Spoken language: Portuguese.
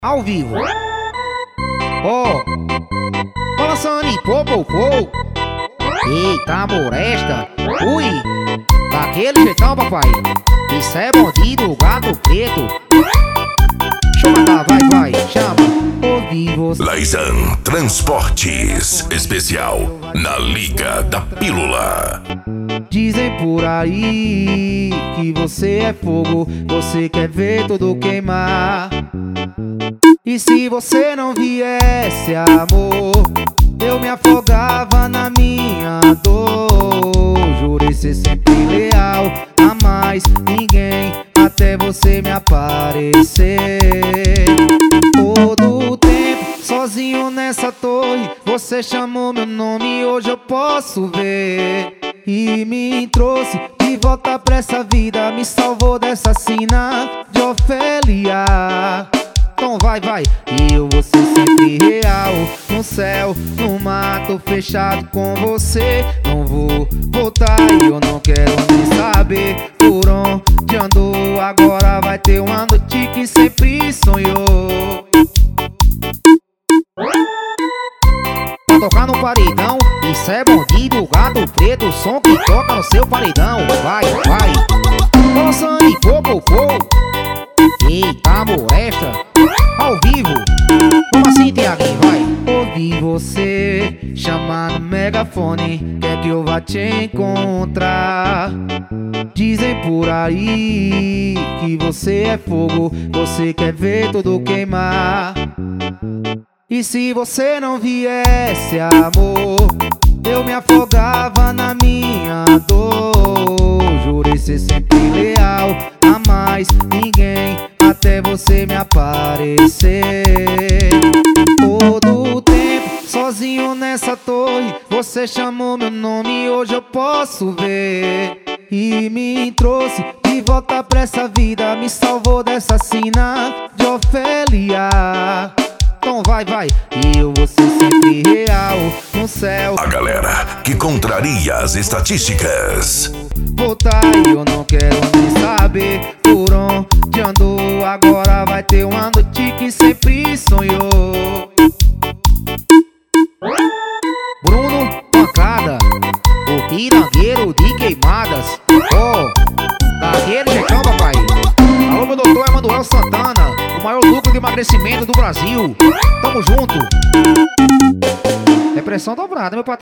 Ao vivo. Ó, balançando e pô. Eita, moresta. Ui, daquele jeitão, papai. Isso é bandido, gato preto. Chama, tá, vai, chama. Ouvi você. Laizan Transportes, especial na Liga da Pílula. Dizem por aí que você é fogo, você quer ver tudo queimar. E se você não viesse, amor, eu me afogava na minha dor. Jurei ser sempre leal a mais ninguém, até você me aparecer. Todo o tempo, sozinho nessa torre, você chamou meu nome, hoje eu posso ver. E me trouxe de volta pra essa vida, me salvou dessa sina de Ofélia. Então vai, e eu vou ser sempre real. No céu, no mato, fechado com você. Não vou voltar e eu não quero nem saber por onde andou. Agora vai ter uma noite que sempre sonhou. Pra tocar no paredão, isso é bandido, gato preto, o som que toca no seu paredão. Vai, balançando e pô. Eita, moresta. Ao vivo, como assim, Tiaguinho, vai? Ouvi você chamar no megafone, quer que eu vá te encontrar. Dizem por aí que você é fogo, você quer ver tudo queimar. E se você não viesse, amor, eu me afogava na minha dor. Jurei ser sempre leal a mais ninguém, até você me aparecer. Todo o tempo, sozinho nessa torre, você chamou meu nome, hoje eu posso ver. E me trouxe de volta pra essa vida, me salvou dessa sina de Ofélia. Então vai, e eu vou ser sempre real no céu. A galera que contraria as estatísticas. Voltar e eu não quero nem saber por onde andou. Agora vai ter uma noite que sempre sonhou. Bruno Pancada, o pirangueiro de queimadas. Daquele jeitão, papai. Alô, meu doutor Emanuel Santana, o maior lucro de emagrecimento do Brasil. Tamo junto. Depressão dobrada, meu patrão.